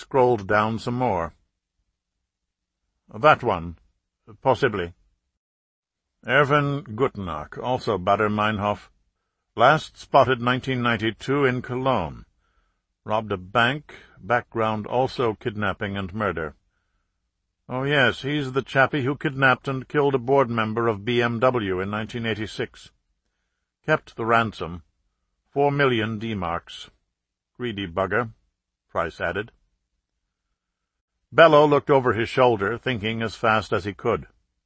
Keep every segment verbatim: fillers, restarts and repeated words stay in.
scrolled down some more. That one. Possibly. Erwin Guttenach, also Baader-Meinhof. Last spotted nineteen ninety-two in Cologne. Robbed a bank. Background also kidnapping and murder. Oh, yes, he's the chappie who kidnapped and killed a board member of B M W in nineteen eighty-six. Kept the ransom. Four million D-marks. Greedy bugger, Price added. Bello looked over his shoulder, thinking as fast as he could.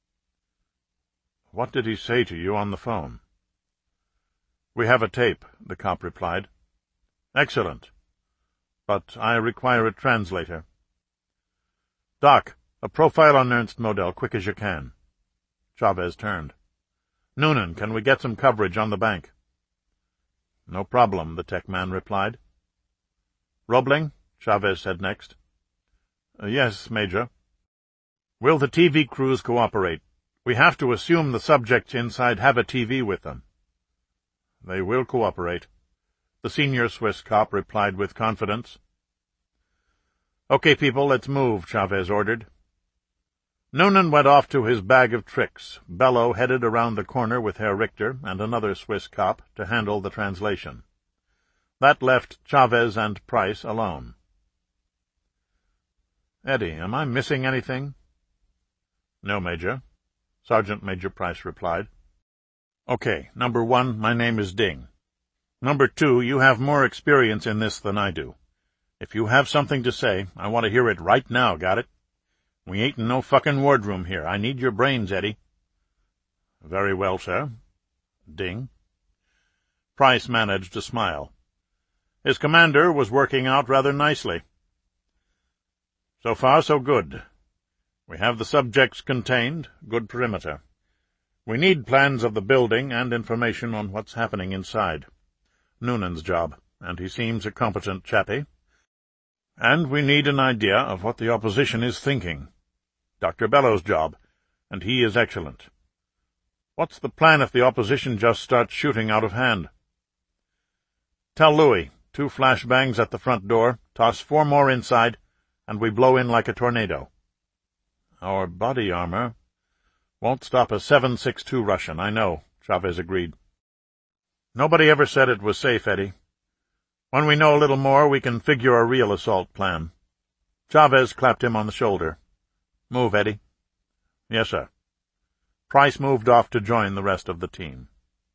What did he say to you on the phone? We have a tape, the cop replied. Excellent. But I require a translator. Doc, a profile on Ernst Modell, quick as you can. Chavez turned. Noonan, can we get some coverage on the bank? No problem, the tech man replied. Roebling, Chavez said next. Uh, yes, Major. Will the T V crews cooperate? We have to assume the subjects inside have a T V with them. They will cooperate, the senior Swiss cop replied with confidence. Okay, people, let's move, Chavez ordered. Noonan went off to his bag of tricks. Bello headed around the corner with Herr Richter and another Swiss cop to handle the translation. That left Chavez and Price alone. Eddie, am I missing anything? No, Major. Sergeant Major Price replied. Okay, number one, my name is Ding. Number two, you have more experience in this than I do. If you have something to say, I want to hear it right now, got it? We ain't in no fucking wardroom here. I need your brains, Eddie. Very well, sir. Ding. Price managed to smile. His commander was working out rather nicely. So far, so good. We have the subjects contained, good perimeter. We need plans of the building and information on what's happening inside. Noonan's job, and he seems a competent chappie. And we need an idea of what the opposition is thinking. Doctor Bello's job, and he is excellent. What's the plan if the opposition just starts shooting out of hand? Tell Louis, two flashbangs at the front door, toss four more inside, and we blow in like a tornado. Our body armor won't stop a seven six two Russian, I know, Chavez agreed. Nobody ever said it was safe, Eddie. When we know a little more, we can figure a real assault plan. Chavez clapped him on the shoulder. Move, Eddie. Yes, sir. Price moved off to join the rest of the team.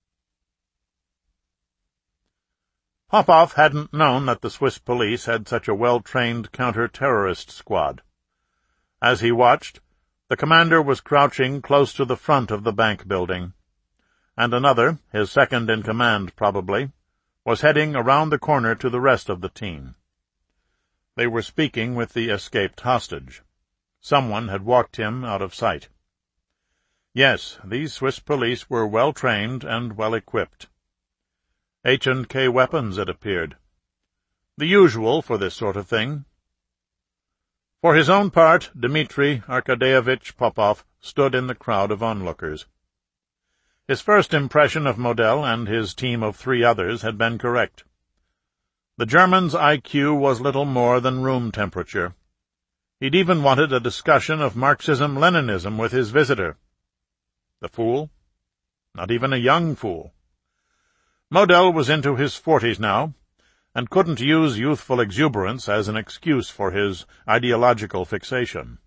Popov hadn't known that the Swiss police had such a well-trained counter-terrorist squad. As he watched, the commander was crouching close to the front of the bank building, and another, his second in command probably, was heading around the corner to the rest of the team. They were speaking with the escaped hostage. Someone had walked him out of sight. Yes, these Swiss police were well-trained and well-equipped. H and K weapons, it appeared. The usual for this sort of thing. For his own part, Dmitri Arkadeyevich Popov stood in the crowd of onlookers. His first impression of Modell and his team of three others had been correct. The German's I Q was little more than room temperature. He'd even wanted a discussion of Marxism-Leninism with his visitor. The fool? Not even a young fool. Modell was into his forties now, and couldn't use youthful exuberance as an excuse for his ideological fixation.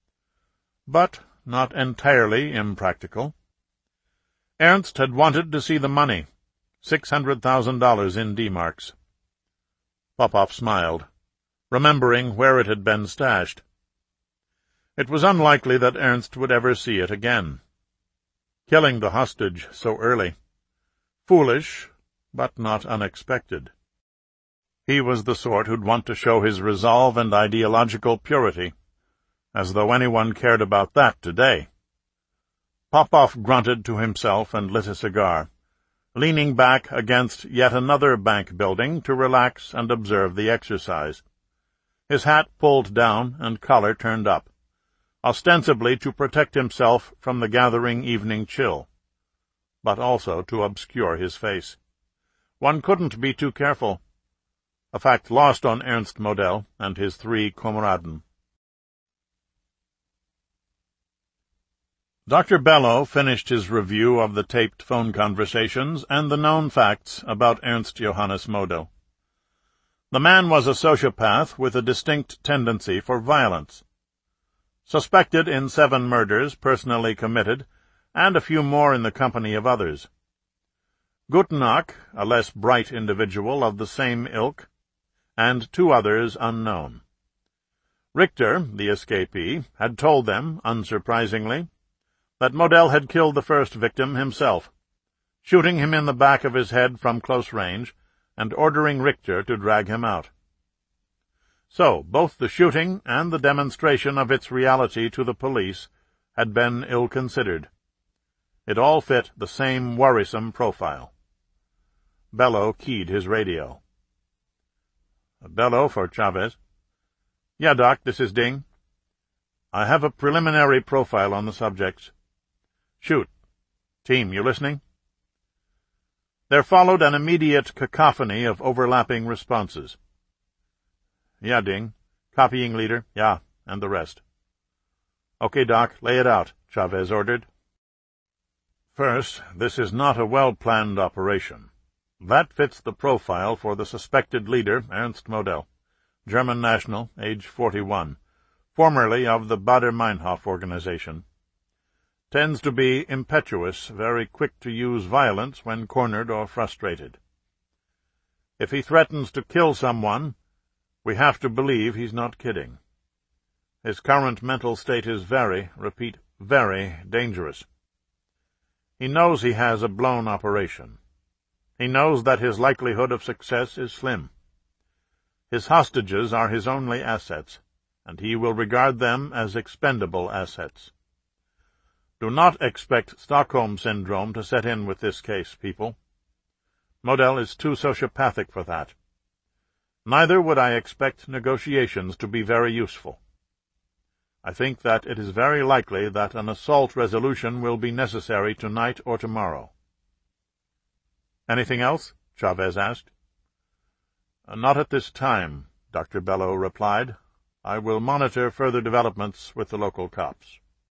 But not entirely impractical. Ernst had wanted to see the money, six hundred thousand dollars in D-marks. Popov smiled, remembering where it had been stashed. It was unlikely that Ernst would ever see it again. Killing the hostage so early. Foolish, but not unexpected. He was the sort who'd want to show his resolve and ideological purity, as though anyone cared about that today. Popov grunted to himself and lit a cigar, leaning back against yet another bank building to relax and observe the exercise. His hat pulled down and collar turned up, ostensibly to protect himself from the gathering evening chill, but also to obscure his face. One couldn't be too careful. a fact lost on Ernst Model and his three Kameraden. Doctor Bello finished his review of the taped phone conversations and the known facts about Ernst Johannes Model. The man was a sociopath with a distinct tendency for violence. Suspected in seven murders personally committed, and a few more in the company of others. Gutenach, a less bright individual of the same ilk, and two others unknown. Richter, the escapee, had told them, unsurprisingly, that Model had killed the first victim himself, shooting him in the back of his head from close range, and ordering Richter to drag him out. So, both the shooting and the demonstration of its reality to the police had been ill-considered. It all fit the same worrisome profile. Bello keyed his radio. Bello for Chavez. Yeah, Doc, this is Ding. I have a preliminary profile on the subjects. Shoot. Team, you listening? There followed an immediate cacophony of overlapping responses. Yeah, Ding. Copying leader. Yeah, and the rest. Okay, Doc, lay it out, Chavez ordered. First, this is not a well-planned operation. That fits the profile for the suspected leader, Ernst Model, German national, age forty-one, formerly of the Baader-Meinhof organization. Tends to be impetuous, very quick to use violence when cornered or frustrated. If he threatens to kill someone, we have to believe he's not kidding. His current mental state is very, repeat, very dangerous. He knows he has a blown operation. He knows that his likelihood of success is slim. His hostages are his only assets, and he will regard them as expendable assets. Do not expect Stockholm Syndrome to set in with this case, people. Model is too sociopathic for that. Neither would I expect negotiations to be very useful. I think that it is very likely that an assault resolution will be necessary tonight or tomorrow. Anything else? Chavez asked. Not at this time, Doctor Bello replied. I will monitor further developments with the local cops.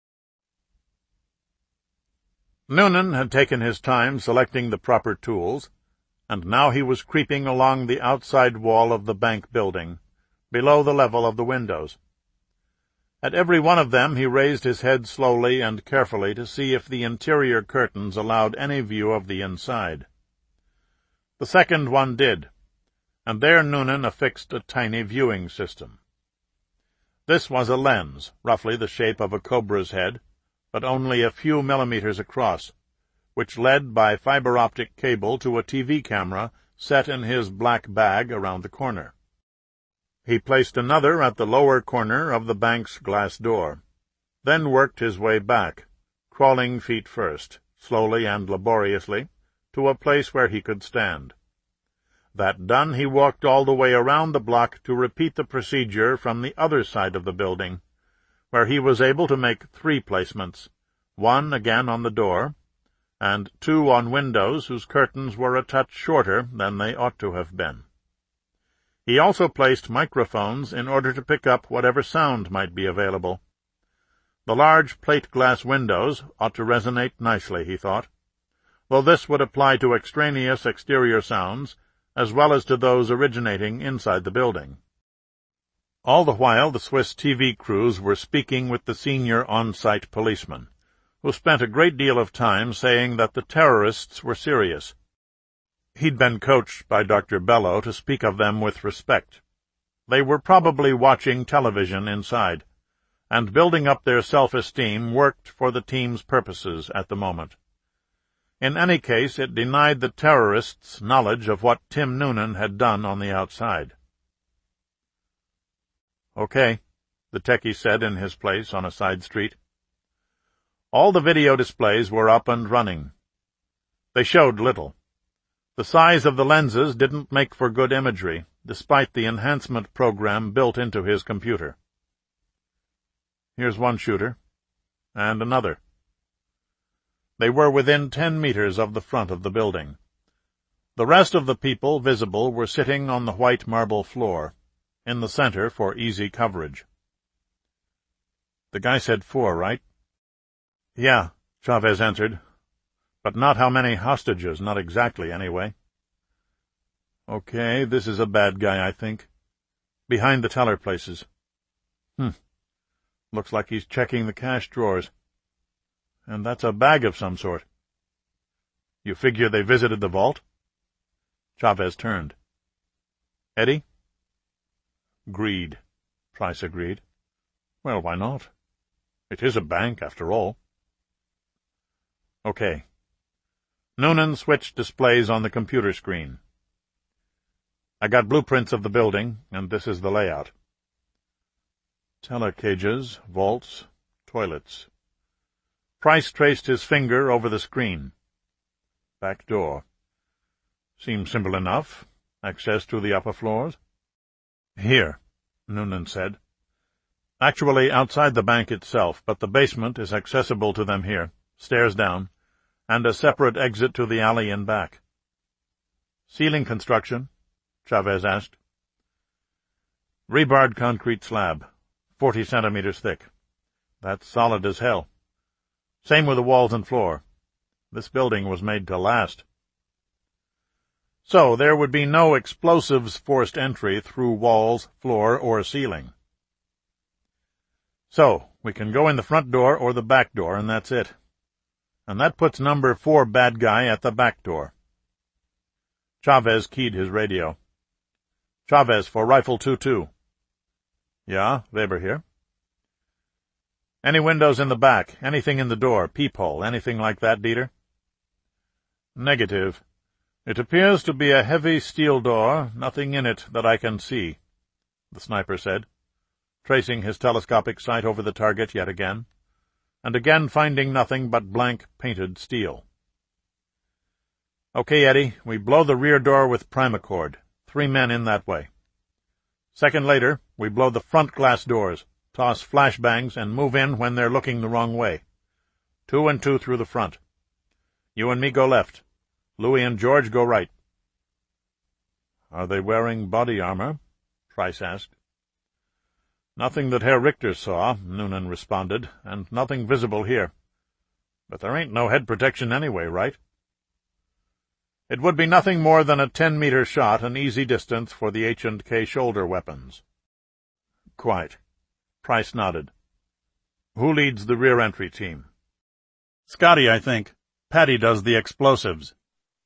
Noonan had taken his time selecting the proper tools, and now he was creeping along the outside wall of the bank building, below the level of the windows. At every one of them he raised his head slowly and carefully to see if the interior curtains allowed any view of the inside. The second one did, and there Noonan affixed a tiny viewing system. This was a lens, roughly the shape of a cobra's head, but only a few millimeters across, which led by fiber-optic cable to a T V camera set in his black bag around the corner. He placed another at the lower corner of the bank's glass door, then worked his way back, crawling feet first, slowly and laboriously, to a place where he could stand. That done, he walked all the way around the block to repeat the procedure from the other side of the building, where he was able to make three placements, one again on the door, and two on windows whose curtains were a touch shorter than they ought to have been. He also placed microphones in order to pick up whatever sound might be available. The large plate-glass windows ought to resonate nicely, he thought, though this would apply to extraneous exterior sounds as well as to those originating inside the building. All the while the Swiss T V crews were speaking with the senior on-site policeman, who spent a great deal of time saying that the terrorists were serious. He'd been coached by Doctor Bello to speak of them with respect. They were probably watching television inside, and building up their self-esteem worked for the team's purposes at the moment. In any case, it denied the terrorists knowledge of what Tim Noonan had done on the outside. Okay, the techie said in his place on a side street. All the video displays were up and running. They showed little. The size of the lenses didn't make for good imagery, despite the enhancement program built into his computer. Here's one shooter, and another. They were within ten meters of the front of the building. The rest of the people visible were sitting on the white marble floor, in the center for easy coverage. The guy said four, right? Yeah, Chavez answered. But not how many hostages, not exactly, anyway. Okay, this is a bad guy, I think. Behind the teller places. Hmm. Looks like he's checking the cash drawers. And that's a bag of some sort. You figure they visited the vault? Chavez turned. Eddie? Greed, Price agreed. Well, why not? It is a bank, after all. Okay. Noonan switched displays on the computer screen. I got blueprints of the building, and this is the layout. Teller cages, vaults, toilets. Price traced his finger over the screen. Back door. Seems simple enough. Access to the upper floors? Here, Noonan said. Actually outside the bank itself, but the basement is accessible to them here, stairs down, and a separate exit to the alley in back. Ceiling construction? Chavez asked. Rebarred concrete slab, forty centimeters thick. That's solid as hell. Same with the walls and floor. This building was made to last. So there would be no explosives forced entry through walls, floor, or ceiling. So, we can go in the front door or the back door, and that's it. And that puts number four bad guy at the back door. Chavez keyed his radio. Chavez for Rifle two two. Yeah, Weber here. Any windows in the back, anything in the door, peephole, anything like that, Dieter? Negative. It appears to be a heavy steel door, nothing in it that I can see, the sniper said, tracing his telescopic sight over the target yet again, and again finding nothing but blank painted steel. Okay, Eddie, we blow the rear door with primacord. Three men in that way. Second later, we blow the front glass doors, toss flashbangs, and move in when they're looking the wrong way. Two and two through the front. You and me go left. Louis and George go right. Are they wearing body armor? Price asked. Nothing that Herr Richter saw, Noonan responded, and nothing visible here. But there ain't no head protection anyway, right? It would be nothing more than a ten-meter shot, an easy distance for the H and K shoulder weapons. Quite. Price nodded. Who leads the rear entry team? Scotty, I think. Paddy does the explosives.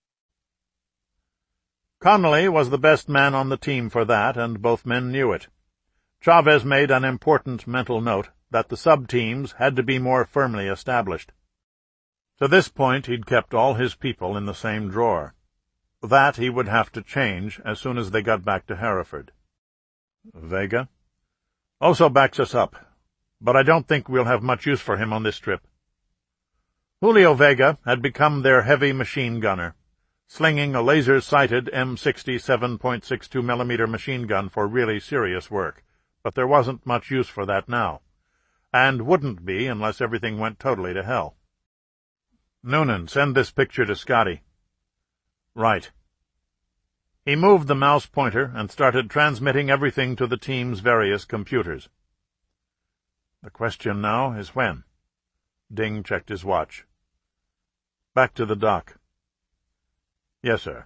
Connolly was the best man on the team for that, and both men knew it. Chavez made an important mental note that the sub-teams had to be more firmly established. To this point he'd kept all his people in the same drawer. That he would have to change as soon as they got back to Hereford. Vega? Also backs us up, but I don't think we'll have much use for him on this trip. Julio Vega had become their heavy machine gunner, slinging a laser-sighted M sixty seven point six two millimeter machine gun for really serious work, but there wasn't much use for that now, and wouldn't be unless everything went totally to hell. Noonan, send this picture to Scotty. Right. He moved the mouse pointer and started transmitting everything to the team's various computers. The question now is when. Ding checked his watch. Back to the dock. Yes, sir.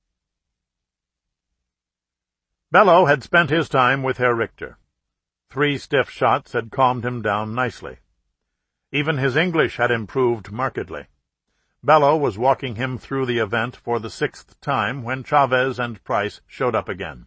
Bello had spent his time with Herr Richter. Three stiff shots had calmed him down nicely. Even his English had improved markedly. Bello was walking him through the event for the sixth time when Chavez and Price showed up again.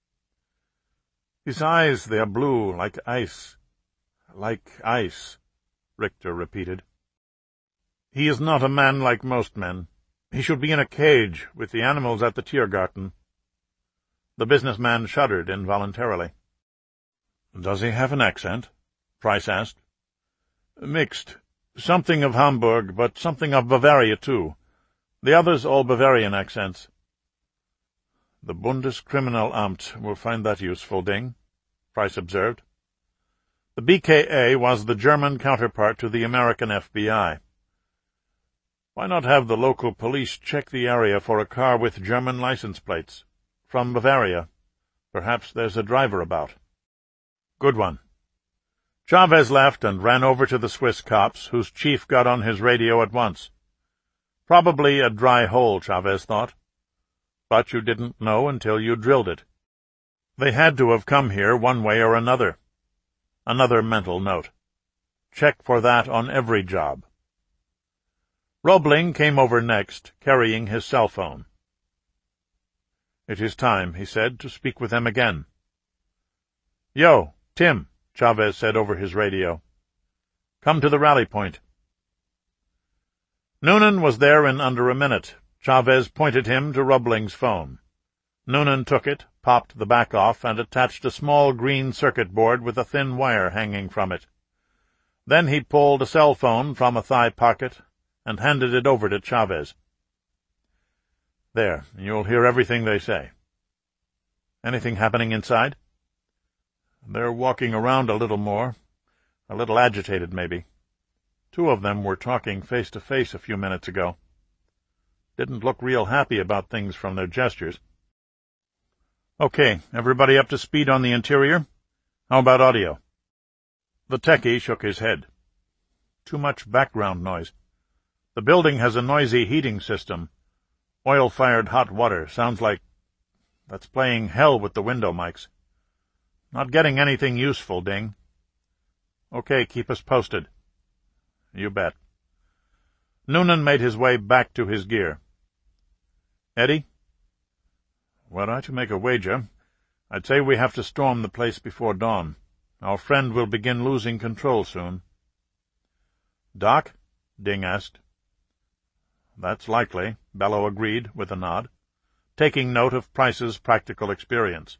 His eyes, they are blue, like ice. Like ice, Richter repeated. He is not a man like most men. He should be in a cage, with the animals at the Tiergarten. The businessman shuddered involuntarily. Does he have an accent? Price asked. Mixed. Something of Hamburg, but something of Bavaria, too. The others all Bavarian accents. The Bundeskriminalamt will find that useful, Ding, Price observed. The B K A was the German counterpart to the American F B I. Why not have the local police check the area for a car with German license plates? From Bavaria. Perhaps there's a driver about. Good one. Chavez left and ran over to the Swiss cops, whose chief got on his radio at once. Probably a dry hole, Chavez thought. But you didn't know until you drilled it. They had to have come here one way or another. Another mental note. Check for that on every job. Roebling came over next, carrying his cell phone. "It is time," he said, "to speak with them again." "Yo, Tim," Chavez said over his radio. "Come to the rally point." Noonan was there in under a minute. Chavez pointed him to Roebling's phone. Noonan took it, popped the back off, and attached a small green circuit board with a thin wire hanging from it. Then he pulled a cell phone from a thigh pocket and handed it over to Chavez. "There, you'll hear everything they say." "Anything happening inside?" "They're walking around a little more. A little agitated, maybe. Two of them were talking face-to-face a few minutes ago. Didn't look real happy about things from their gestures." "Okay, everybody up to speed on the interior? How about audio?" The techie shook his head. "Too much background noise. The building has a noisy heating system. Oil-fired hot water. Sounds like that's playing hell with the window mics. Not getting anything useful, Ding." "Okay, keep us posted." "You bet." Noonan made his way back to his gear. "Eddie?" "Were I to make a wager, I'd say we have to storm the place before dawn. Our friend will begin losing control soon." "Doc?" Ding asked. "That's likely," Bellow agreed with a nod, taking note of Price's practical experience.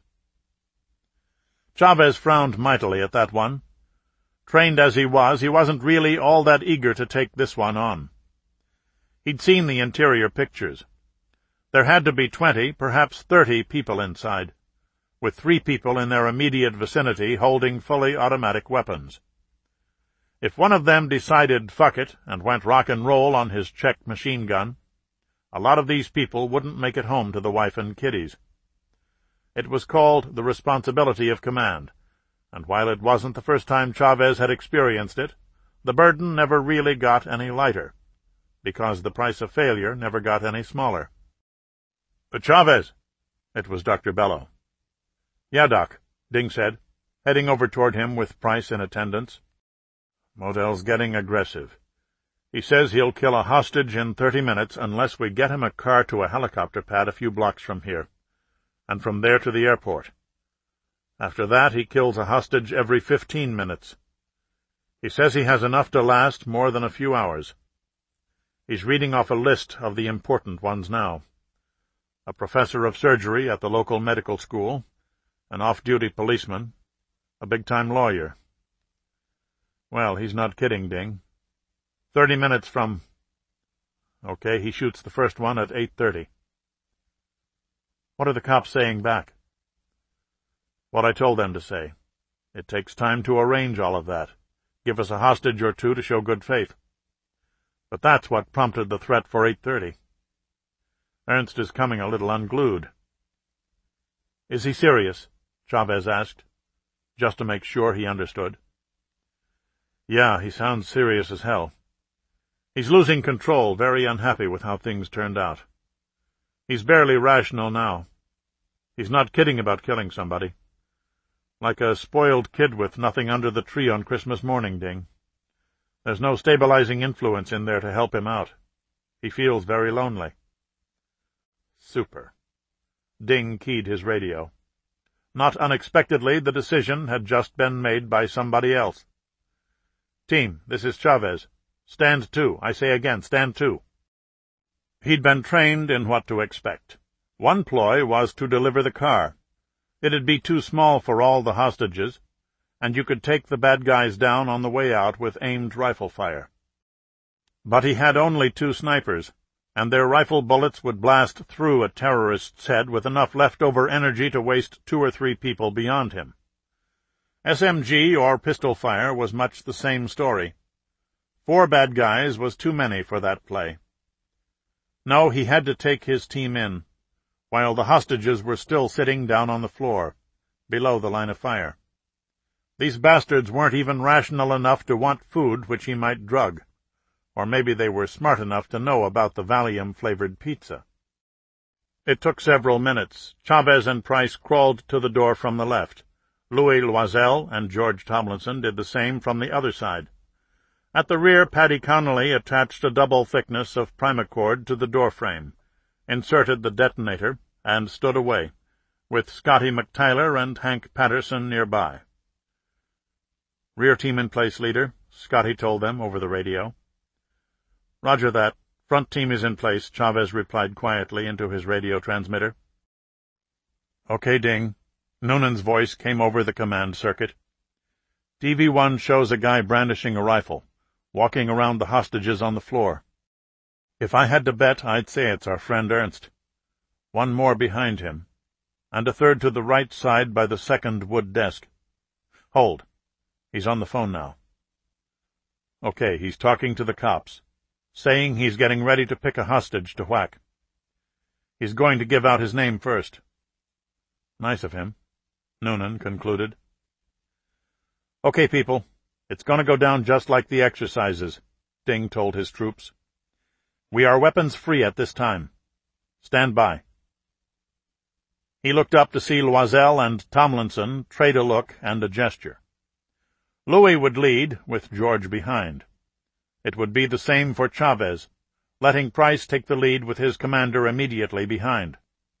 Chavez frowned mightily at that one. Trained as he was, he wasn't really all that eager to take this one on. He'd seen the interior pictures. There had to be twenty, perhaps thirty people inside, with three people in their immediate vicinity holding fully automatic weapons. If one of them decided fuck it and went rock and roll on his Czech machine gun, a lot of these people wouldn't make it home to the wife and kiddies. It was called the responsibility of command, and while it wasn't the first time Chavez had experienced it, the burden never really got any lighter, because the price of failure never got any smaller. "But Chavez!" It was Doctor Bellow. "Yeah, Doc," Ding said, heading over toward him with Price in attendance. "Modell's getting aggressive. He says he'll kill a hostage in thirty minutes unless we get him a car to a helicopter pad a few blocks from here, and from there to the airport. After that, he kills a hostage every fifteen minutes. He says he has enough to last more than a few hours. He's reading off a list of the important ones now. A professor of surgery at the local medical school, an off-duty policeman, a big-time lawyer. Well, he's not kidding, Ding. Thirty minutes from... Okay, he shoots the first one at eight thirty. What are the cops saying back? What I told them to say. It takes time to arrange all of that. Give us a hostage or two to show good faith. But that's what prompted the threat for eight thirty. Ernst is coming a little unglued. Is he serious? Chavez asked, just to make sure he understood. Yeah, he sounds serious as hell. He's losing control, very unhappy with how things turned out. He's barely rational now. He's not kidding about killing somebody. Like a spoiled kid with nothing under the tree on Christmas morning, Ding. There's no stabilizing influence in there to help him out. He feels very lonely. Super. Ding keyed his radio. Not unexpectedly, the decision had just been made by somebody else. Team, this is Chavez. Stand to. I say again, stand to. He'd been trained in what to expect. One ploy was to deliver the car. It'd be too small for all the hostages, and you could take the bad guys down on the way out with aimed rifle fire. But he had only two snipers, and their rifle bullets would blast through a terrorist's head with enough leftover energy to waste two or three people beyond him. S M G or pistol fire was much the same story. Four bad guys was too many for that play. No, he had to take his team in, while the hostages were still sitting down on the floor, below the line of fire. These bastards weren't even rational enough to want food which he might drug, or maybe they were smart enough to know about the Valium-flavored pizza. It took several minutes. Chavez and Price crawled to the door from the left. Louis Loisel and George Tomlinson did the same from the other side. At the rear, Paddy Connolly attached a double thickness of primacord to the doorframe, inserted the detonator, and stood away, with Scotty McTyler and Hank Patterson nearby. "Rear team in place, leader," Scotty told them over the radio. "Roger that. Front team is in place," Chavez replied quietly into his radio transmitter. "Okay, Ding." Noonan's voice came over the command circuit. "D V one shows a guy brandishing a rifle, walking around the hostages on the floor. If I had to bet, I'd say it's our friend Ernst. One more behind him, and a third to the right side by the second wood desk. Hold. He's on the phone now. Okay, he's talking to the cops, saying he's getting ready to pick a hostage to whack. He's going to give out his name first." "Nice of him," Noonan concluded. "Okay, people, it's going to go down just like the exercises," Ding told his troops. "We are weapons-free at this time. Stand by." He looked up to see Loisel and Tomlinson trade a look and a gesture. Louis would lead, with George behind. It would be the same for Chavez, letting Price take the lead with his commander immediately behind.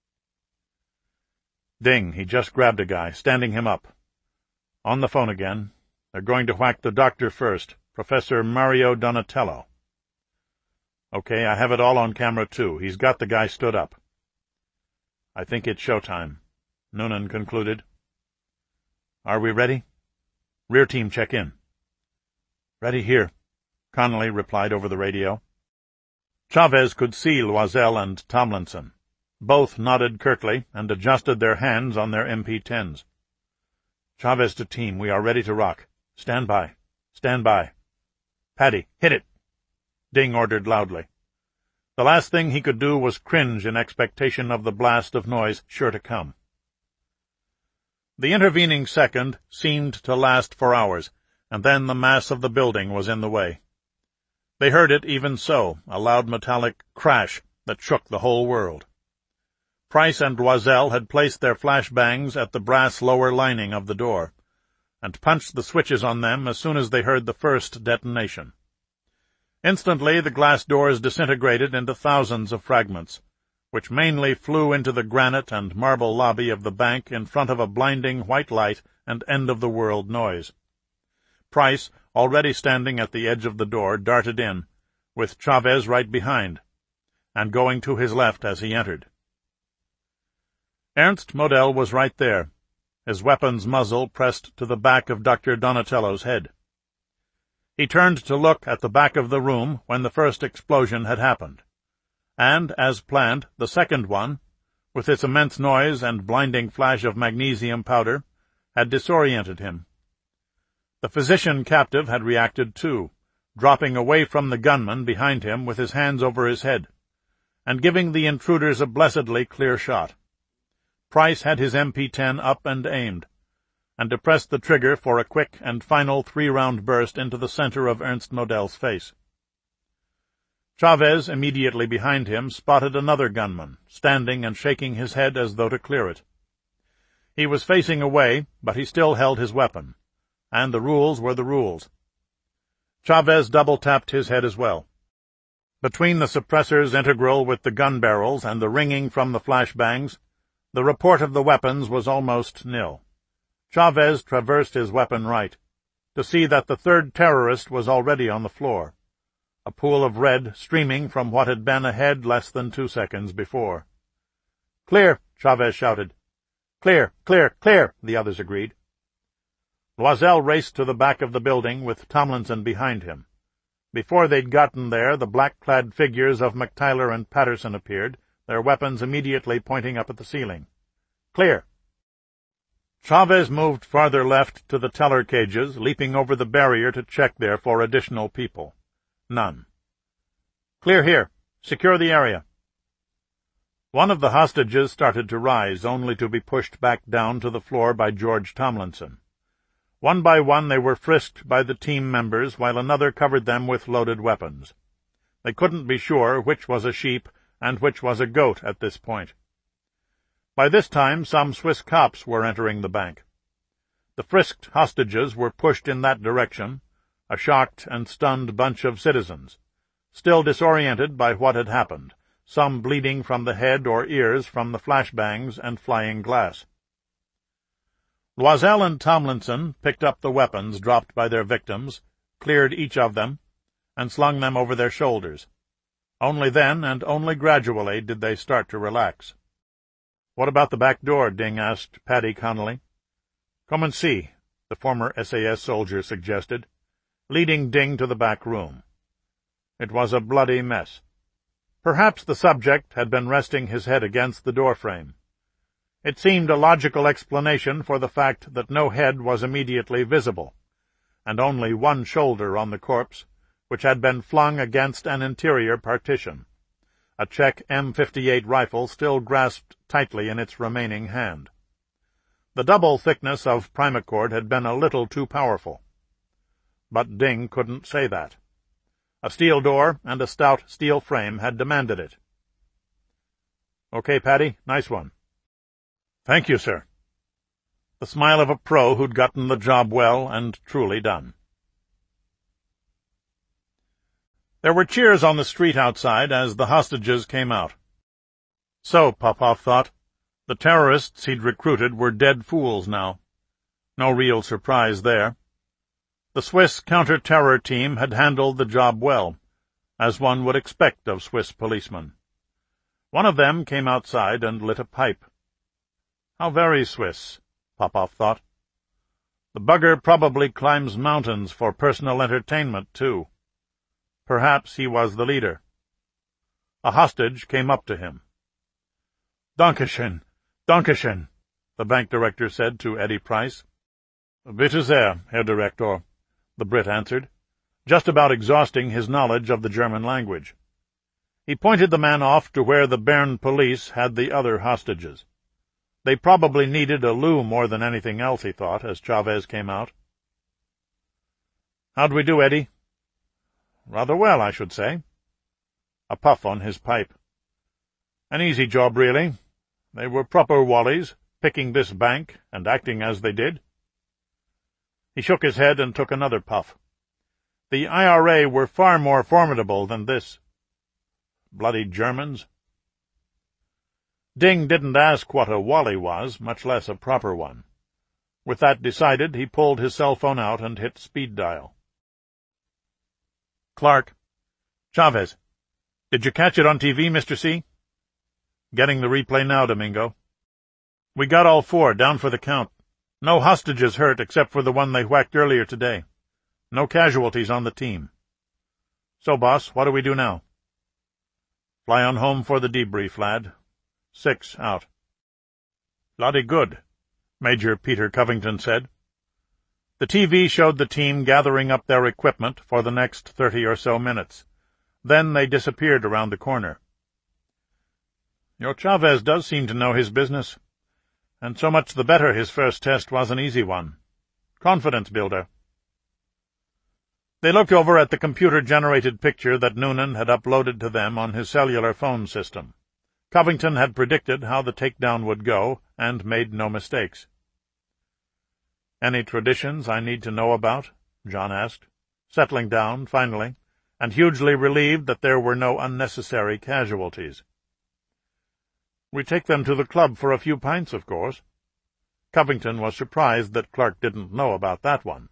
"Ding, he just grabbed a guy, standing him up. On the phone again. They're going to whack the doctor first, Professor Mario Donatello." "Okay, I have it all on camera, too. He's got the guy stood up." "I think it's showtime," Noonan concluded. "Are we ready? Rear team, check in." "Ready here," Connolly replied over the radio. Chavez could see Loisel and Tomlinson. Both nodded curtly and adjusted their hands on their M P tens. "Chavez to team, we are ready to rock. Stand by. Stand by. Paddy, hit it," Ding ordered loudly. The last thing he could do was cringe in expectation of the blast of noise sure to come. The intervening second seemed to last for hours, and then the mass of the building was in the way. They heard it even so, a loud metallic crash that shook the whole world. Price and Loisel had placed their flashbangs at the brass lower lining of the door, and punched the switches on them as soon as they heard the first detonation. Instantly the glass doors disintegrated into thousands of fragments, which mainly flew into the granite and marble lobby of the bank in front of a blinding white light and end-of-the-world noise. Price, already standing at the edge of the door, darted in, with Chavez right behind, and going to his left as he entered. Ernst Model was right there, his weapon's muzzle pressed to the back of Doctor Donatello's head. He turned to look at the back of the room when the first explosion had happened, and, as planned, the second one, with its immense noise and blinding flash of magnesium powder, had disoriented him. The physician captive had reacted too, dropping away from the gunman behind him with his hands over his head, and giving the intruders a blessedly clear shot. Price had his M P ten up and aimed, and depressed the trigger for a quick and final three-round burst into the center of Ernst Model's face. Chavez, immediately behind him, spotted another gunman, standing and shaking his head as though to clear it. He was facing away, but he still held his weapon, and the rules were the rules. Chavez double-tapped his head as well. Between the suppressors integral with the gun barrels and the ringing from the flashbangs, the report of the weapons was almost nil. Chavez traversed his weapon right, to see that the third terrorist was already on the floor, a pool of red streaming from what had been a head less than two seconds before. "Clear!" Chavez shouted. "Clear, clear, clear!" the others agreed. Loisel raced to the back of the building with Tomlinson behind him. Before they'd gotten there, the black-clad figures of McTyler and Patterson appeared, their weapons immediately pointing up at the ceiling. "Clear!" Chavez moved farther left to the teller cages, leaping over the barrier to check there for additional people. None. "Clear here. Secure the area," One of the hostages started to rise, only to be pushed back down to the floor by George Tomlinson. One by one they were frisked by the team members, while another covered them with loaded weapons. They couldn't be sure which was a sheep and which was a goat at this point. By this time some Swiss cops were entering the bank. The frisked hostages were pushed in that direction, a shocked and stunned bunch of citizens, still disoriented by what had happened, some bleeding from the head or ears from the flashbangs and flying glass. Loisel and Tomlinson picked up the weapons dropped by their victims, cleared each of them, and slung them over their shoulders. Only then, and only gradually, did they start to relax. "What about the back door?" Ding asked Paddy Connolly. "Come and see," the former S A S soldier suggested, leading Ding to the back room. It was a bloody mess. Perhaps the subject had been resting his head against the doorframe. It seemed a logical explanation for the fact that no head was immediately visible, and only one shoulder on the corpse, which had been flung against an interior partition, a Czech M fifty-eight rifle still grasped tightly in its remaining hand. The double thickness of primacord had been a little too powerful. But Ding couldn't say that. A steel door and a stout steel frame had demanded it. "Okay, Paddy, nice one." "Thank you, sir." The smile of a pro who'd gotten the job well and truly done. There were cheers on the street outside as the hostages came out. So, Popov thought, the terrorists he'd recruited were dead fools now. No real surprise there. The Swiss counter-terror team had handled the job well, as one would expect of Swiss policemen. One of them came outside and lit a pipe. How very Swiss, Popov thought. The bugger probably climbs mountains for personal entertainment, too. Perhaps he was the leader. A hostage came up to him. "Dankeschön, Dankeschön," the bank director said to Eddie Price. "Bitte sehr, Herr Direktor," the Brit answered, just about exhausting his knowledge of the German language. He pointed the man off to where the Bern police had the other hostages. They probably needed a loo more than anything else, he thought, as Chavez came out. "How'd we do, Eddie?" "Rather well, I should say." A puff on his pipe. "An easy job, really. They were proper wallies, picking this bank and acting as they did." He shook his head and took another puff. The I R A were far more formidable than this. Bloody Germans. Ding didn't ask what a wally was, much less a proper one. With that decided, he pulled his cell phone out and hit speed dial. "Clark." "Chavez. Did you catch it on T V, Mister C?" "Getting the replay now, Domingo." "We got all four, down for the count. No hostages hurt except for the one they whacked earlier today. No casualties on the team." "So, boss, what do we do now?" "Fly on home for the debrief, lad. Six out." "Bloody good," Major Peter Covington said. The T V showed the team gathering up their equipment for the next thirty or so minutes. Then they disappeared around the corner. "Your Chavez does seem to know his business. And so much the better his first test was an easy one. Confidence builder." They looked over at the computer-generated picture that Noonan had uploaded to them on his cellular phone system. Covington had predicted how the takedown would go, and made no mistakes. "Any traditions I need to know about?" John asked, settling down, finally, and hugely relieved that there were no unnecessary casualties. "We take them to the club for a few pints, of course." Covington was surprised that Clark didn't know about that one.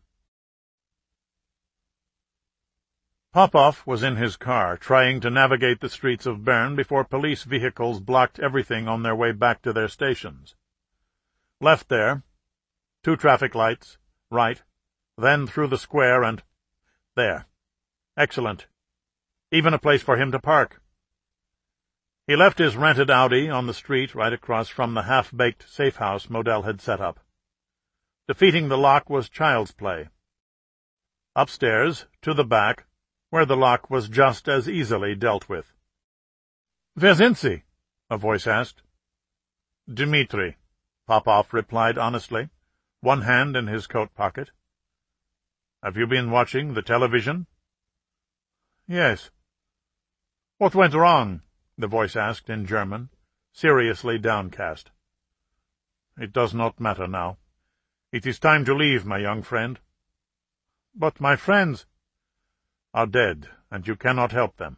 Popov was in his car, trying to navigate the streets of Bern before police vehicles blocked everything on their way back to their stations. Left there, two traffic lights, right, then through the square and— there. Excellent. Even a place for him to park. He left his rented Audi on the street right across from the half-baked safe-house Modell had set up. Defeating the lock was child's play. Upstairs, to the back, where the lock was just as easily dealt with. "Wer sind Sie?" a voice asked. Dmitri, Popov replied honestly, one hand in his coat pocket. Have you been watching the television? Yes. What went wrong? The voice asked in German, seriously downcast. It does not matter now. It is time to leave, my young friend. But my friends are dead, and you cannot help them.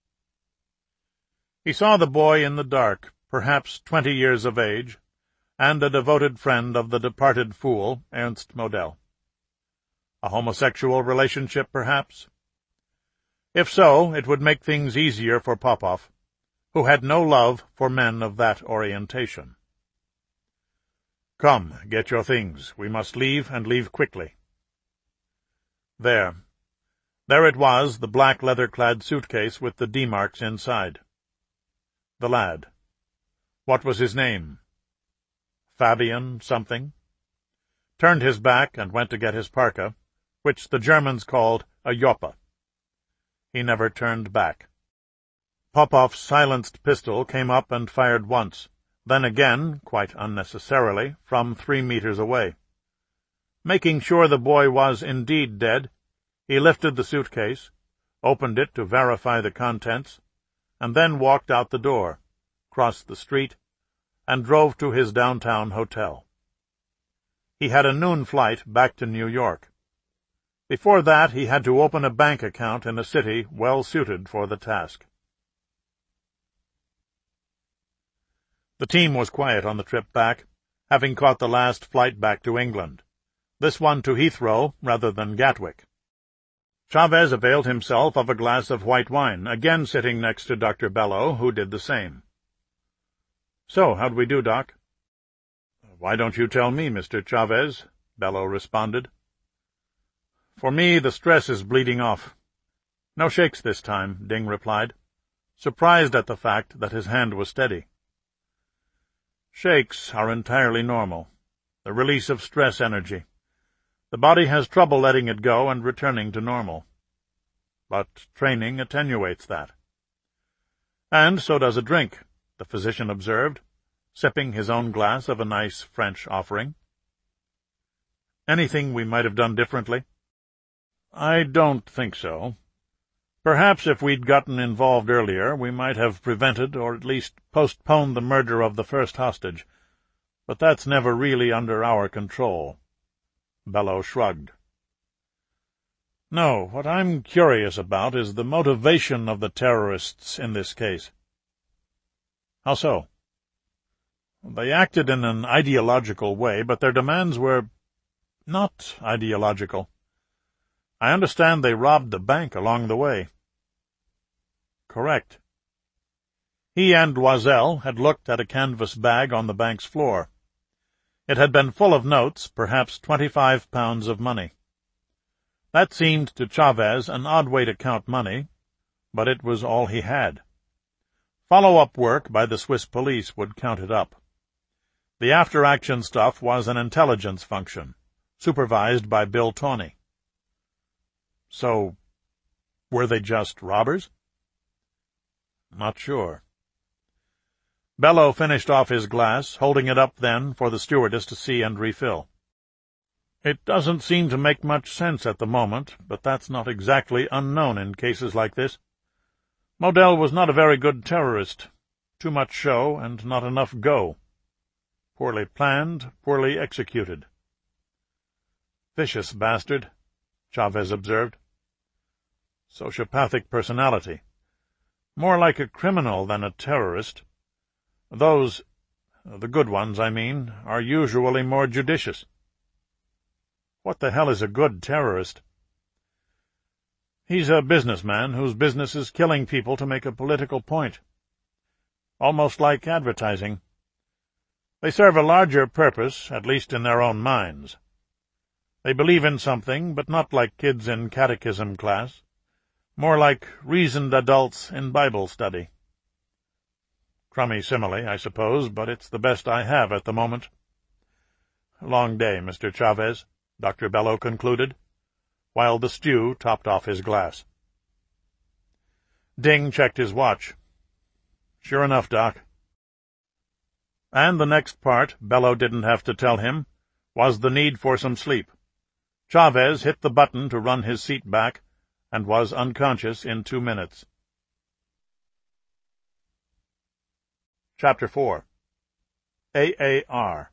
He saw the boy in the dark, perhaps twenty years of age, and a devoted friend of the departed fool, Ernst Model. A homosexual relationship, perhaps? If so, it would make things easier for Popov, who had no love for men of that orientation. Come, get your things. We must leave, and leave quickly. There. There it was, the black leather-clad suitcase with the D-marks inside. The lad. What was his name? Fabian something? Turned his back and went to get his parka, which the Germans called a joppa. He never turned back. Popov's silenced pistol came up and fired once, then again, quite unnecessarily, from three meters away. Making sure the boy was indeed dead, he lifted the suitcase, opened it to verify the contents, and then walked out the door, crossed the street, and drove to his downtown hotel. He had a noon flight back to New York. Before that he had to open a bank account in a city well suited for the task. The team was quiet on the trip back, having caught the last flight back to England, this one to Heathrow rather than Gatwick. Chavez availed himself of a glass of white wine, again sitting next to Doctor Bellow, who did the same. "So, how'd we do, Doc?" "Why don't you tell me, Mister Chavez?" Bellow responded. "For me, the stress is bleeding off." "No shakes this time," Ding replied, surprised at the fact that his hand was steady. "Shakes are entirely normal. The release of stress energy. The body has trouble letting it go and returning to normal. But training attenuates that." "And so does a drink," the physician observed, sipping his own glass of a nice French offering. "Anything we might have done differently?" "I don't think so. Perhaps if we'd gotten involved earlier, we might have prevented or at least postponed the murder of the first hostage, but that's never really under our control." Bellow shrugged. "No, what I'm curious about is the motivation of the terrorists in this case." "How so?" "They acted in an ideological way, but their demands were not ideological. I understand they robbed the bank along the way." "Correct." He and Loisel had looked at a canvas bag on the bank's floor. It had been full of notes, perhaps twenty-five pounds of money. That seemed to Chavez an odd way to count money, but it was all he had. Follow-up work by the Swiss police would count it up. The after-action stuff was an intelligence function, supervised by Bill Tawney. So, were they just robbers? Not sure. Bellow finished off his glass, holding it up then for the stewardess to see and refill. "It doesn't seem to make much sense at the moment, but that's not exactly unknown in cases like this. Model was not a very good terrorist. Too much show and not enough go. Poorly planned, poorly executed." "Vicious bastard," Chavez observed. "Sociopathic personality. More like a criminal than a terrorist. Those, the good ones, I mean, are usually more judicious." "What the hell is a good terrorist?" "He's a businessman whose business is killing people to make a political point. Almost like advertising. They serve a larger purpose, at least in their own minds. They believe in something, but not like kids in catechism class. More like reasoned adults in Bible study." "Crummy simile, I suppose, but it's the best I have at the moment." "Long day, Mister Chavez," Doctor Bellow concluded, while the stew topped off his glass. Ding checked his watch. "Sure enough, Doc. And the next part, Bello didn't have to tell him, was the need for some sleep. Chavez hit the button to run his seat back, and was unconscious in two minutes. Chapter four. A A R.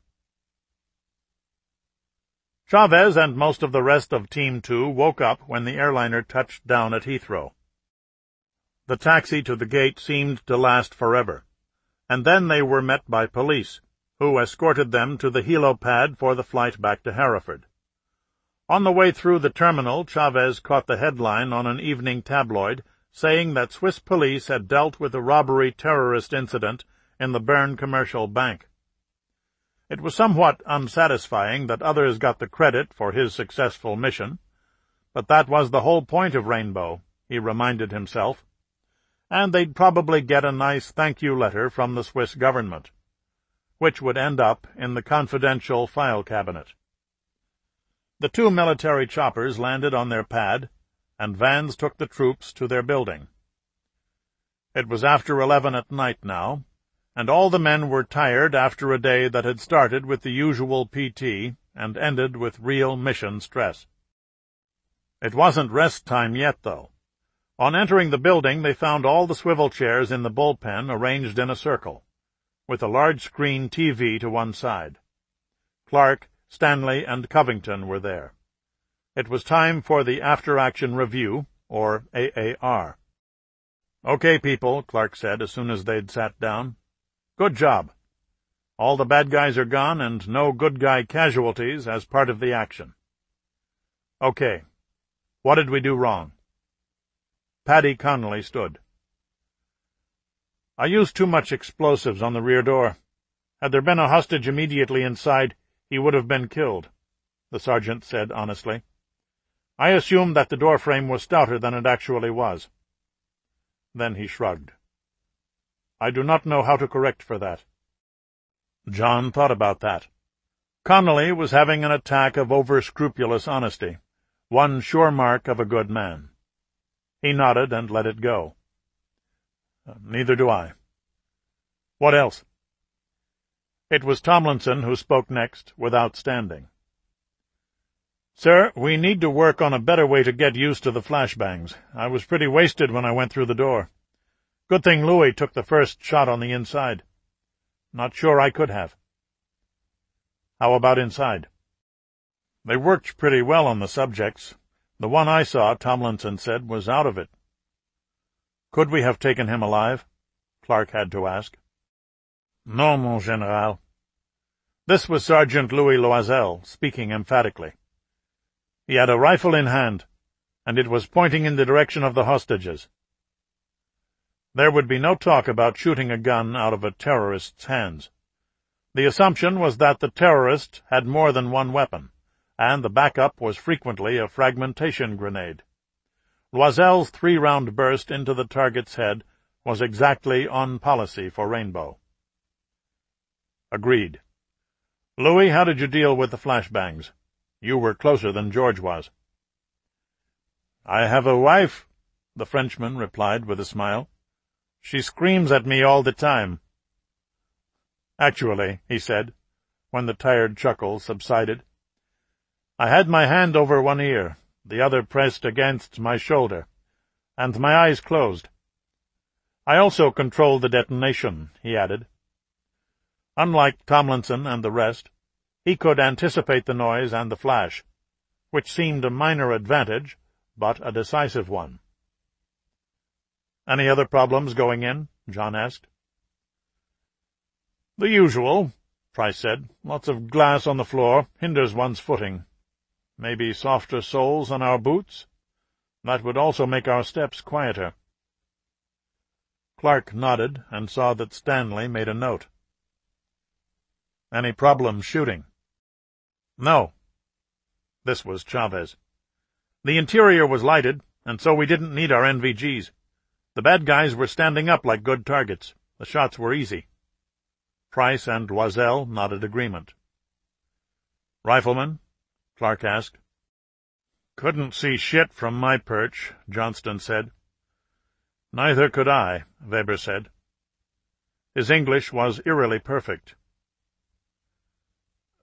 Chavez and most of the rest of Team Two woke up when the airliner touched down at Heathrow. The taxi to the gate seemed to last forever, and then they were met by police, who escorted them to the helipad for the flight back to Hereford. On the way through the terminal, Chavez caught the headline on an evening tabloid saying that Swiss police had dealt with a robbery terrorist incident in the Bern Commercial Bank. It was somewhat unsatisfying that others got the credit for his successful mission, but that was the whole point of Rainbow, he reminded himself, and they'd probably get a nice thank-you letter from the Swiss government, which would end up in the confidential file cabinet. The two military choppers landed on their pad, and vans took the troops to their building. It was after eleven at night now, and all the men were tired after a day that had started with the usual P T and ended with real mission stress. It wasn't rest time yet, though. On entering the building, they found all the swivel chairs in the bullpen arranged in a circle, with a large-screen T V to one side. Clark, Stanley, and Covington were there. It was time for the after-action review, or A A R. "Okay, people," Clark said as soon as they'd sat down. "Good job. All the bad guys are gone, and no good guy casualties as part of the action. Okay. What did we do wrong?" Paddy Connolly stood. "I used too much explosives on the rear door. Had there been a hostage immediately inside, he would have been killed," the sergeant said honestly. "I assumed that the door frame was stouter than it actually was." Then he shrugged. "I do not know how to correct for that." John thought about that. Connolly was having an attack of over-scrupulous honesty, one sure mark of a good man. He nodded and let it go. "Neither do I." "What else?" It was Tomlinson who spoke next, without standing. "Sir, we need to work on a better way to get used to the flashbangs. I was pretty wasted when I went through the door. Good thing Louis took the first shot on the inside. Not sure I could have." "How about inside?" "They worked pretty well on the subjects. The one I saw," Tomlinson said, "was out of it." "Could we have taken him alive?" Clark had to ask. "Non, mon général." This was Sergeant Louis Loisel, speaking emphatically. He had a rifle in hand, and it was pointing in the direction of the hostages. There would be no talk about shooting a gun out of a terrorist's hands. The assumption was that the terrorist had more than one weapon, and the backup was frequently a fragmentation grenade. Loisel's three-round burst into the target's head was exactly on policy for Rainbow. "Agreed. Louis, how did you deal with the flashbangs? You were closer than George was." "I have a wife," the Frenchman replied with a smile. "She screams at me all the time." "Actually," he said, when the tired chuckle subsided, "I had my hand over one ear, the other pressed against my shoulder, and my eyes closed. I also controlled the detonation," he added. Unlike Tomlinson and the rest, he could anticipate the noise and the flash, which seemed a minor advantage, but a decisive one. "Any other problems going in?" John asked. "The usual," Price said. "Lots of glass on the floor, hinders one's footing. Maybe softer soles on our boots? That would also make our steps quieter." Clark nodded and saw that Stanley made a note. "Any problem shooting?" "No." This was Chavez. "The interior was lighted, and so we didn't need our N V Gs. The bad guys were standing up like good targets. The shots were easy." Price and Loisel nodded agreement. "Rifleman?" Clark asked. "Couldn't see shit from my perch," Johnston said. "Neither could I," Weber said. His English was eerily perfect,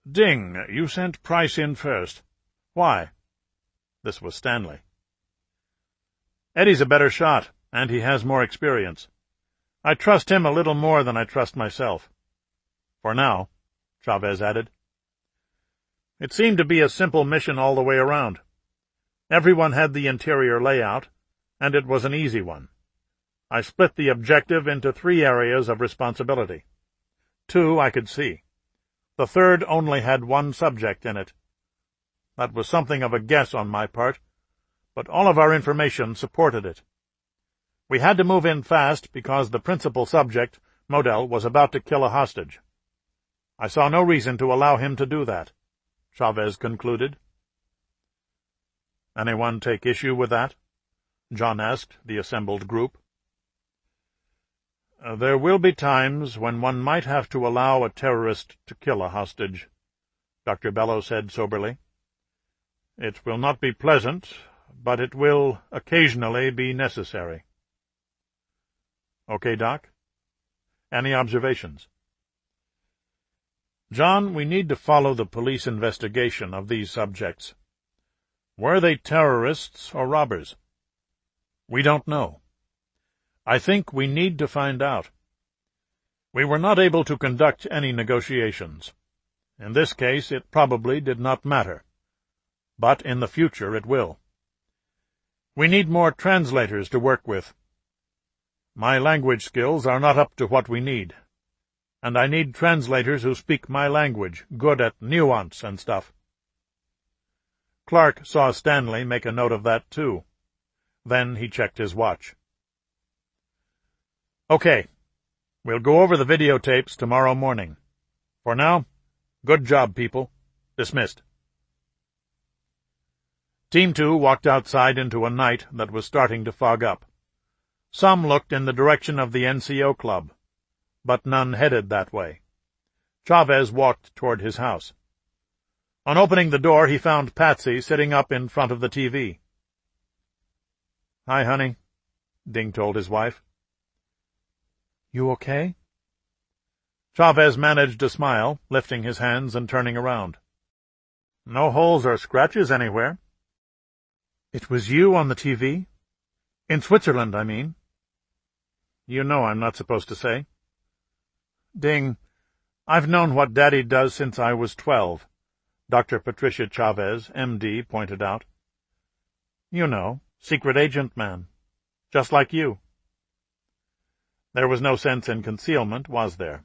Ding, you sent Price in first. Why? This was Stanley. Eddie's a better shot, and he has more experience. I trust him a little more than I trust myself. For now, Chavez added. It seemed to be a simple mission all the way around. Everyone had the interior layout, and it was an easy one. I split the objective into three areas of responsibility. Two I could see. The third only had one subject in it. That was something of a guess on my part, but all of our information supported it. We had to move in fast because the principal subject, Modell, was about to kill a hostage. I saw no reason to allow him to do that, Chavez concluded. Anyone take issue with that? John asked the assembled group. Uh, there will be times when one might have to allow a terrorist to kill a hostage, Doctor Bellow said soberly. It will not be pleasant, but it will occasionally be necessary. Okay, Doc? Any observations? John, we need to follow the police investigation of these subjects. Were they terrorists or robbers? We don't know. I think we need to find out. We were not able to conduct any negotiations. In this case, it probably did not matter. But in the future it will. We need more translators to work with. My language skills are not up to what we need, and I need translators who speak my language, good at nuance and stuff. Clark saw Stanley make a note of that, too. Then he checked his watch. Okay, we'll go over the videotapes tomorrow morning. For now, good job, people. Dismissed. Team two walked outside into a night that was starting to fog up. Some looked in the direction of the N C O club, but none headed that way. Chavez walked toward his house. On opening the door, he found Patsy sitting up in front of the T V. "Hi, honey," Ding told his wife. "You okay?" Chavez managed a smile, lifting his hands and turning around. "No holes or scratches anywhere." "It was you on the T V? In Switzerland, I mean." "You know I'm not supposed to say." "Ding, I've known what Daddy does since I was twelve," Doctor Patricia Chavez, M D, pointed out. "You know, secret agent man. Just like you." There was no sense in concealment, was there?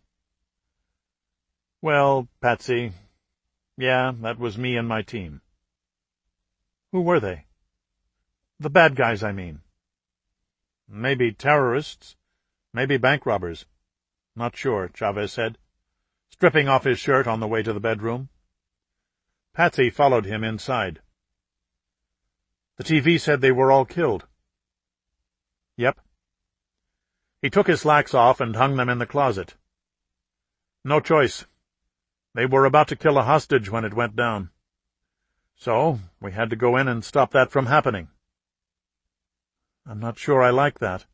"Well, Patsy, yeah, that was me and my team." "Who were they?" "The bad guys, I mean." "Maybe terrorists, maybe bank robbers. Not sure," Chavez said, stripping off his shirt on the way to the bedroom. Patsy followed him inside. "The T V said they were all killed." "Yep." He took his slacks off and hung them in the closet. "No choice. They were about to kill a hostage when it went down. So, we had to go in and stop that from happening." "I'm not sure I like that."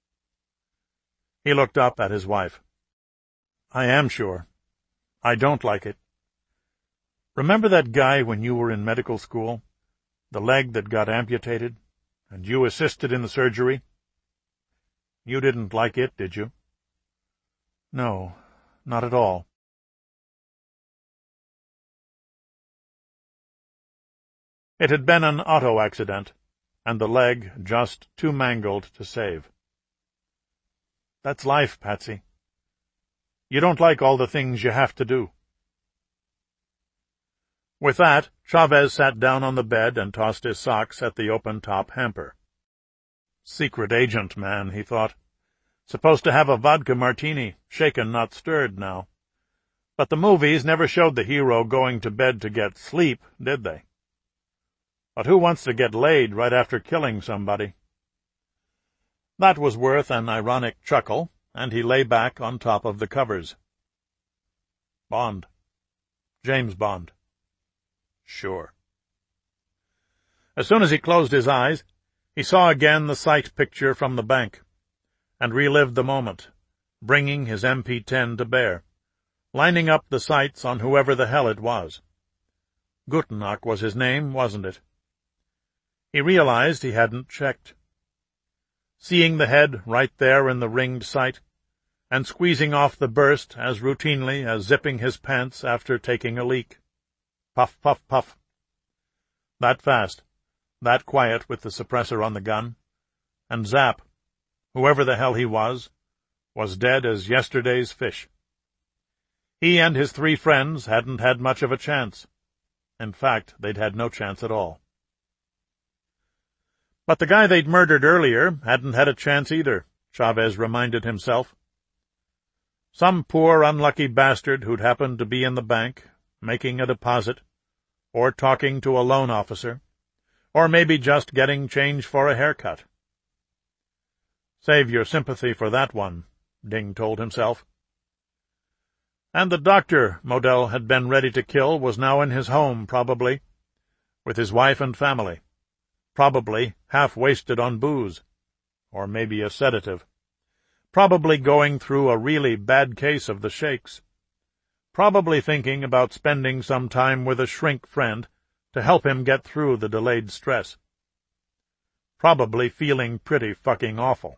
He looked up at his wife. "I am sure. I don't like it. Remember that guy when you were in medical school? The leg that got amputated, and you assisted in the surgery? You didn't like it, did you?" "No, not at all." It had been an auto accident, and the leg just too mangled to save. "That's life, Patsy. You don't like all the things you have to do." With that, Chavez sat down on the bed and tossed his socks at the open-top hamper. Secret agent man, he thought. Supposed to have a vodka martini, shaken not stirred now. But the movies never showed the hero going to bed to get sleep, did they? But who wants to get laid right after killing somebody? That was worth an ironic chuckle, and he lay back on top of the covers. Bond. James Bond. Sure. As soon as he closed his eyes, he saw again the sight picture from the bank, and relived the moment, bringing his M P ten to bear, lining up the sights on whoever the hell it was. Gutenach was his name, wasn't it? He realized he hadn't checked. Seeing the head right there in the ringed sight, and squeezing off the burst as routinely as zipping his pants after taking a leak. Puff, puff, puff. That fast, that quiet with the suppressor on the gun, and zap, whoever the hell he was, was dead as yesterday's fish. He and his three friends hadn't had much of a chance. In fact, they'd had no chance at all. But the guy they'd murdered earlier hadn't had a chance either, Chavez reminded himself. Some poor unlucky bastard who'd happened to be in the bank, making a deposit, or talking to a loan officer, or maybe just getting change for a haircut. Save your sympathy for that one, Ding told himself. And the doctor Modell had been ready to kill was now in his home, probably, with his wife and family, probably half-wasted on booze, or maybe a sedative, probably going through a really bad case of the shakes, probably thinking about spending some time with a shrink friend to help him get through the delayed stress, probably feeling pretty fucking awful.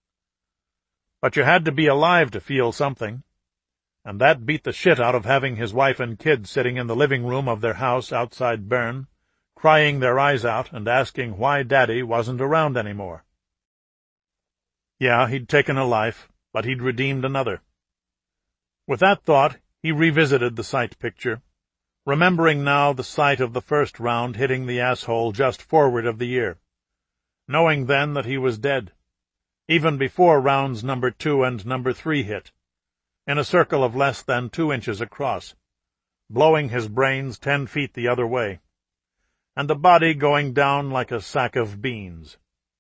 But you had to be alive to feel something, and that beat the shit out of having his wife and kids sitting in the living room of their house outside Bern, crying their eyes out and asking why Daddy wasn't around anymore. Yeah, he'd taken a life, but he'd redeemed another. With that thought, he revisited the sight picture, remembering now the sight of the first round hitting the asshole just forward of the ear, knowing then that he was dead, even before rounds number two and number three hit, in a circle of less than two inches across, blowing his brains ten feet the other way, and the body going down like a sack of beans.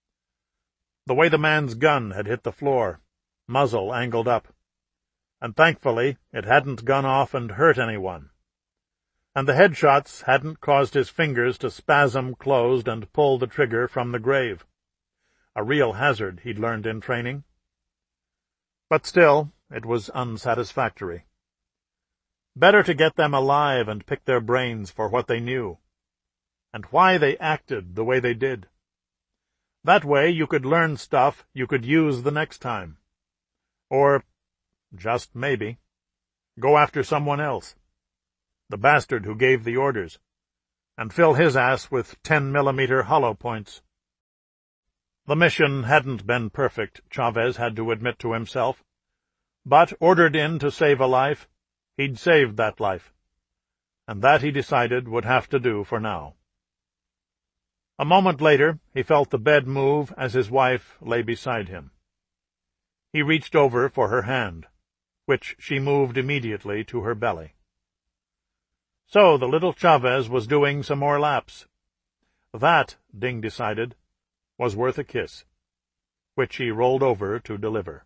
The way the man's gun had hit the floor, muzzle angled up, and thankfully it hadn't gone off and hurt anyone, and the headshots hadn't caused his fingers to spasm closed and pull the trigger from the grave, a real hazard he'd learned in training. But still, it was unsatisfactory. Better to get them alive and pick their brains for what they knew, and why they acted the way they did. That way you could learn stuff you could use the next time. Or, just maybe, go after someone else, the bastard who gave the orders, and fill his ass with ten-millimeter hollow points. The mission hadn't been perfect, Chavez had to admit to himself, but ordered in to save a life, he'd saved that life, and that he decided would have to do for now. A moment later, he felt the bed move as his wife lay beside him. He reached over for her hand, which she moved immediately to her belly. So the little Chavez was doing some more laps. That, Ding decided, was worth a kiss, which he rolled over to deliver.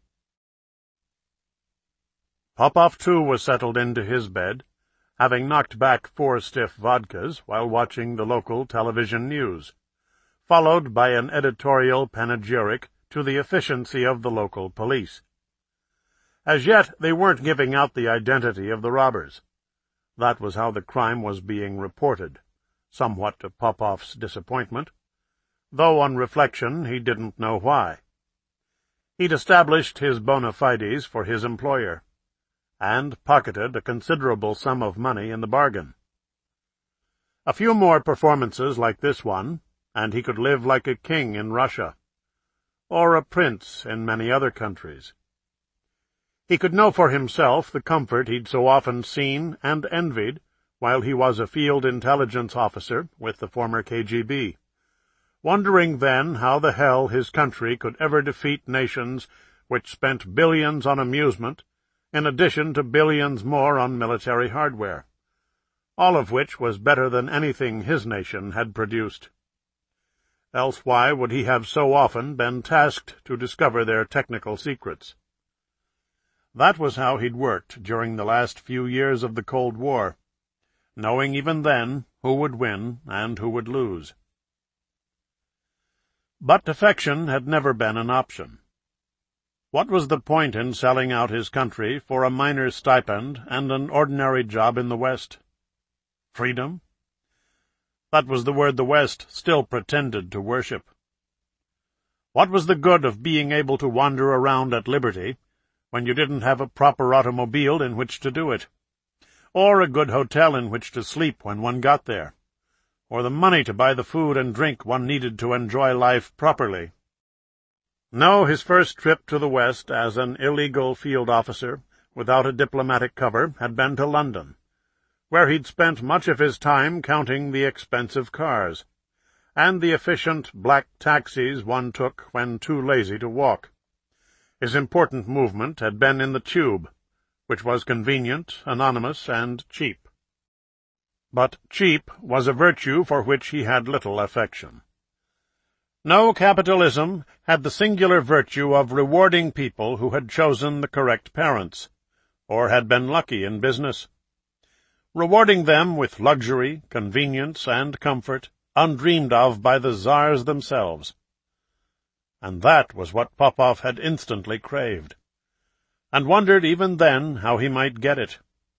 Popoff, too, was settled into his bed, having knocked back four stiff vodkas while watching the local television news, followed by an editorial panegyric to the efficiency of the local police. As yet, they weren't giving out the identity of the robbers. That was how the crime was being reported, somewhat to Popoff's disappointment, though on reflection he didn't know why. He'd established his bona fides for his employer, and pocketed a considerable sum of money in the bargain. A few more performances like this one, and he could live like a king in Russia, or a prince in many other countries. He could know for himself the comfort he'd so often seen and envied while he was a field intelligence officer with the former K G B, wondering then how the hell his country could ever defeat nations which spent billions on amusement in addition to billions more on military hardware, all of which was better than anything his nation had produced. Else why would he have so often been tasked to discover their technical secrets? That was how he'd worked during the last few years of the Cold War, knowing even then who would win and who would lose. But defection had never been an option. What was the point in selling out his country for a miner's stipend and an ordinary job in the West? Freedom? That was the word the West still pretended to worship. What was the good of being able to wander around at liberty when you didn't have a proper automobile in which to do it, or a good hotel in which to sleep when one got there, or the money to buy the food and drink one needed to enjoy life properly? No, his first trip to the West as an illegal field officer, without a diplomatic cover, had been to London, where he'd spent much of his time counting the expensive cars, and the efficient black taxis one took when too lazy to walk. His important movement had been in the Tube, which was convenient, anonymous, and cheap. But cheap was a virtue for which he had little affection. No, capitalism had the singular virtue of rewarding people who had chosen the correct parents, or had been lucky in business, rewarding them with luxury, convenience, and comfort, undreamed of by the czars themselves. And that was what Popov had instantly craved, and wondered even then how he might get it.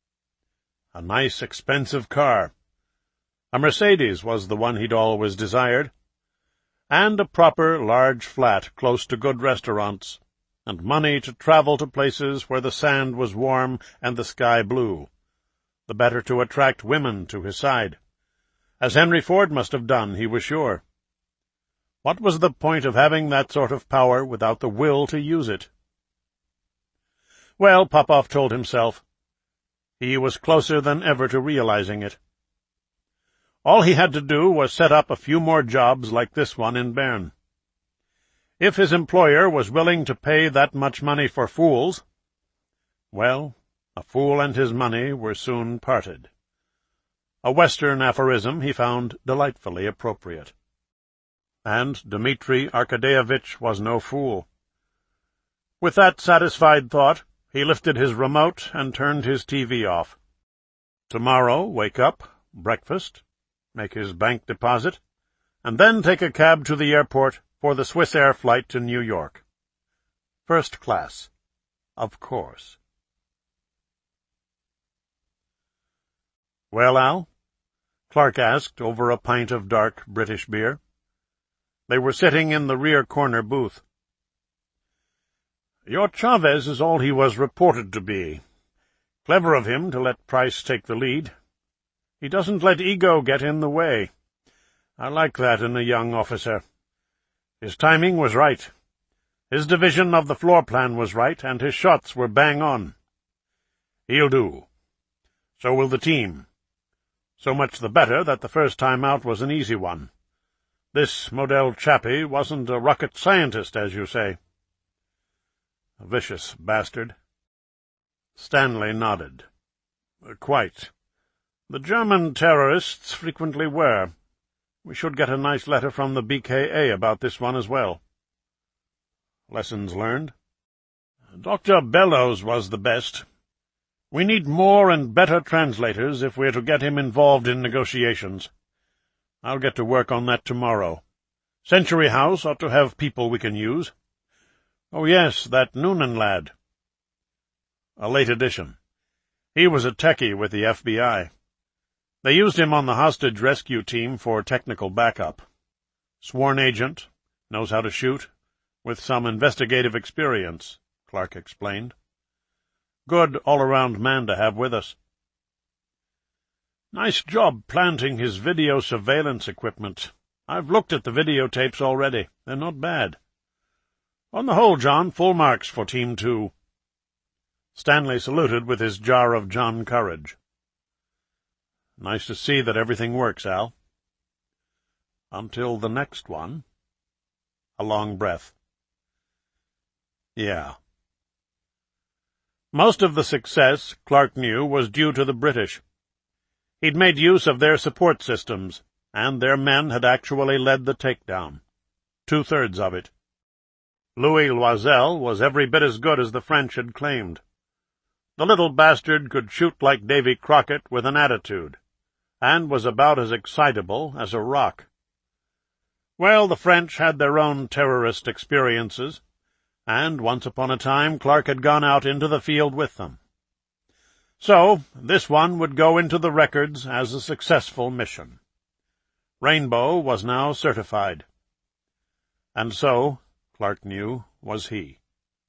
A nice, expensive car. A Mercedes was the one he'd always desired, and a proper large flat close to good restaurants, and money to travel to places where the sand was warm and the sky blue, the better to attract women to his side, as Henry Ford must have done, he was sure. What was the point of having that sort of power without the will to use it? Well, Popov told himself, he was closer than ever to realizing it. All he had to do was set up a few more jobs like this one in Bern. If his employer was willing to pay that much money for fools, well, a fool and his money were soon parted. A Western aphorism he found delightfully appropriate. And Dmitri Arkadyevitch was no fool. With that satisfied thought, he lifted his remote and turned his T V off. Tomorrow, wake up, breakfast, make his bank deposit, and then take a cab to the airport for the Swissair flight to New York. First class, of course. "Well, Al?" Clark asked over a pint of dark British beer. They were sitting in the rear corner booth. "Your Chavez is all he was reported to be. Clever of him to let Price take the lead. He doesn't let ego get in the way. I like that in a young officer. His timing was right. His division of the floor plan was right, and his shots were bang on. He'll do. So will the team. So much the better that the first time out was an easy one. This Model Chappie wasn't a rocket scientist, as you say." "A vicious bastard." Stanley nodded. "Quite. The German terrorists frequently were. We should get a nice letter from the B K A about this one as well." "Lessons learned?" "Doctor Bellows was the best. We need more and better translators if we're to get him involved in negotiations. I'll get to work on that tomorrow. Century House ought to have people we can use. Oh, yes, that Noonan lad." "A late addition. He was a techie with the F B I. They used him on the hostage rescue team for technical backup. Sworn agent, knows how to shoot, with some investigative experience," Clark explained. "Good all-around man to have with us." "Nice job planting his video surveillance equipment. I've looked at the videotapes already. They're not bad. On the whole, John, full marks for Team Two." Stanley saluted with his jar of John Courage. "Nice to see that everything works, Al." "Until the next one." A long breath. "Yeah." Most of the success, Clark knew, was due to the British. He'd made use of their support systems, and their men had actually led the takedown. Two-thirds of it. Louis Loisel was every bit as good as the French had claimed. The little bastard could shoot like Davy Crockett with an attitude, and was about as excitable as a rock. Well, the French had their own terrorist experiences, and once upon a time Clark had gone out into the field with them. So this one would go into the records as a successful mission. Rainbow was now certified. And so, Clark knew, was he.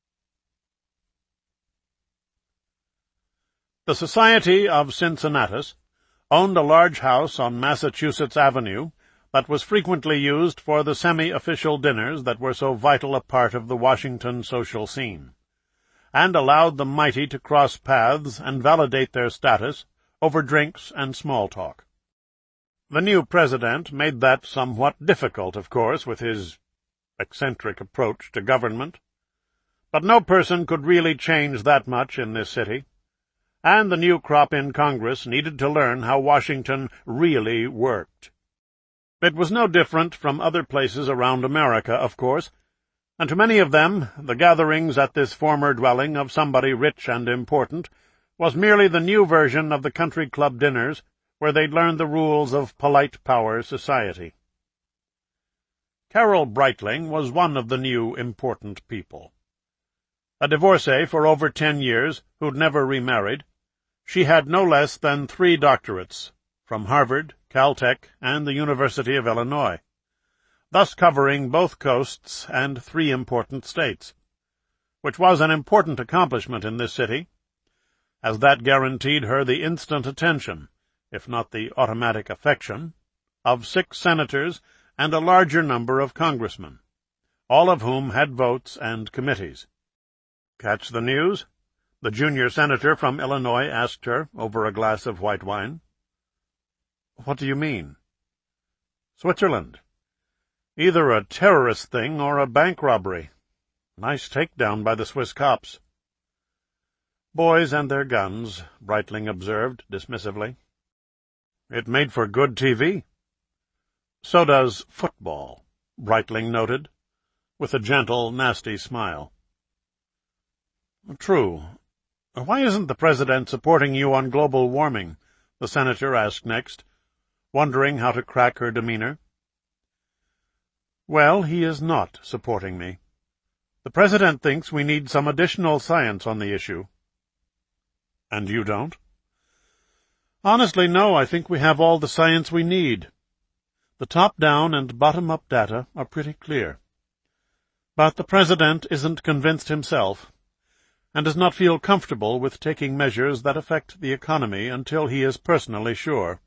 The Society of Cincinnatus owned a large house on Massachusetts Avenue that was frequently used for the semi-official dinners that were so vital a part of the Washington social scene, and allowed the mighty to cross paths and validate their status over drinks and small talk. The new president made that somewhat difficult, of course, with his eccentric approach to government, but no person could really change that much in this city, and the new crop in Congress needed to learn how Washington really worked. It was no different from other places around America, of course, and to many of them the gatherings at this former dwelling of somebody rich and important was merely the new version of the country club dinners where they'd learned the rules of polite power society. Carol Breitling was one of the new important people. A divorcee for over ten years, who'd never remarried, she had no less than three doctorates, from Harvard, Caltech, and the University of Illinois, thus covering both coasts and three important states, which was an important accomplishment in this city, as that guaranteed her the instant attention, if not the automatic affection, of six senators and a larger number of congressmen, all of whom had votes and committees. Catch the news? The junior senator from Illinois asked her over a glass of white wine. What do you mean? Switzerland. Either a terrorist thing or a bank robbery. Nice takedown by the Swiss cops. Boys and their guns, Breitling observed dismissively. It made for good T V. So does football, Breitling noted, with a gentle, nasty smile. True. Why isn't the President supporting you on global warming? The senator asked next, wondering how to crack her demeanor. Well, he is not supporting me. The President thinks we need some additional science on the issue. And you don't? Honestly, no, I think we have all the science we need. The top-down and bottom-up data are pretty clear. But the President isn't convinced himself, and does not feel comfortable with taking measures that affect the economy until he is personally sure.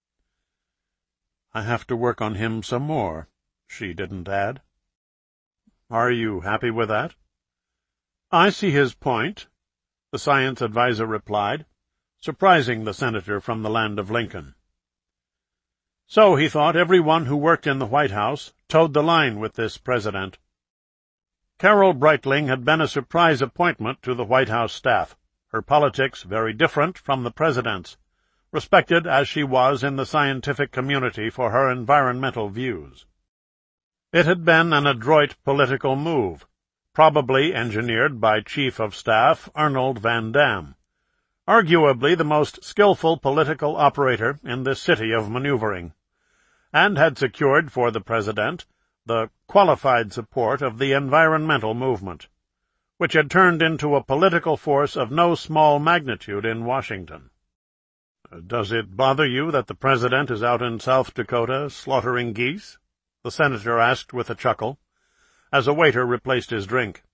I have to work on him some more, she didn't add. Are you happy with that? I see his point, the science advisor replied, surprising the senator from the land of Lincoln. So, he thought, everyone who worked in the White House towed the line with this president. Carol Breitling had been a surprise appointment to the White House staff, her politics very different from the president's, respected as she was in the scientific community for her environmental views. It had been an adroit political move, probably engineered by Chief of Staff Arnold Van Dam, arguably the most skillful political operator in this city of maneuvering, and had secured for the President the qualified support of the environmental movement, which had turned into a political force of no small magnitude in Washington. Does it bother you that the President is out in South Dakota slaughtering geese? The senator asked with a chuckle, as a waiter replaced his drink.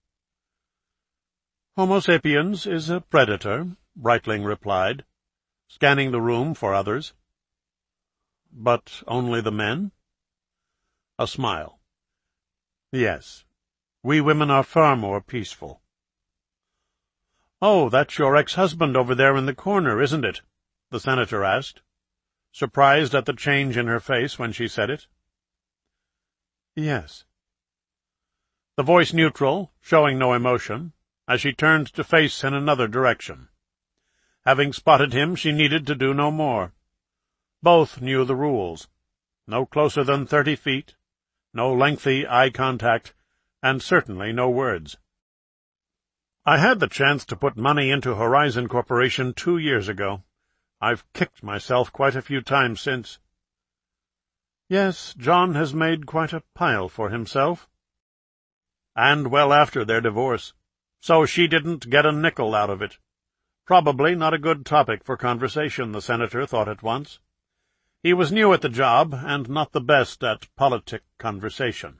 Homo sapiens is a predator, Breitling replied, scanning the room for others. But only the men? A smile. Yes, we women are far more peaceful. Oh, that's your ex-husband over there in the corner, isn't it? The senator asked, surprised at the change in her face when she said it. Yes. The voice neutral, showing no emotion, as she turned to face in another direction. Having spotted him, she needed to do no more. Both knew the rules. No closer than thirty feet, no lengthy eye contact, and certainly no words. I had the chance to put money into Horizon Corporation two years ago. I've kicked myself quite a few times since. Yes, John has made quite a pile for himself. and well after their divorce, so she didn't get a nickel out of it. Probably not a good topic for conversation, the senator thought at once. He was new at the job, and not the best at politic conversation.